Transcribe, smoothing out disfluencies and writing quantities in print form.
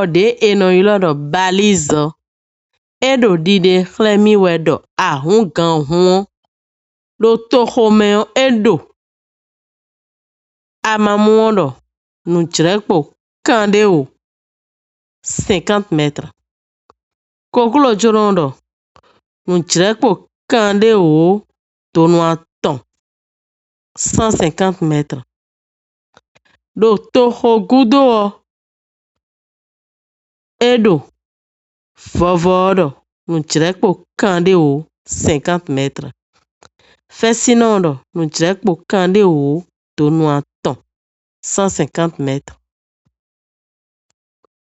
de eno ilo do balizo. Edo dide clemi wedo ahun gan huon. Lo tohomeo edo. Amamuondo. Nou trekpo kande o 50 mètres. Kokulo jorondo. Nou trekpo kande o tonuaton 150 mètres. Do toho gudo edo vovodo. Nou trekpo kande o 50 mètres. Fesinondo. Nou trekpo kande o tonuaton 150 mètres.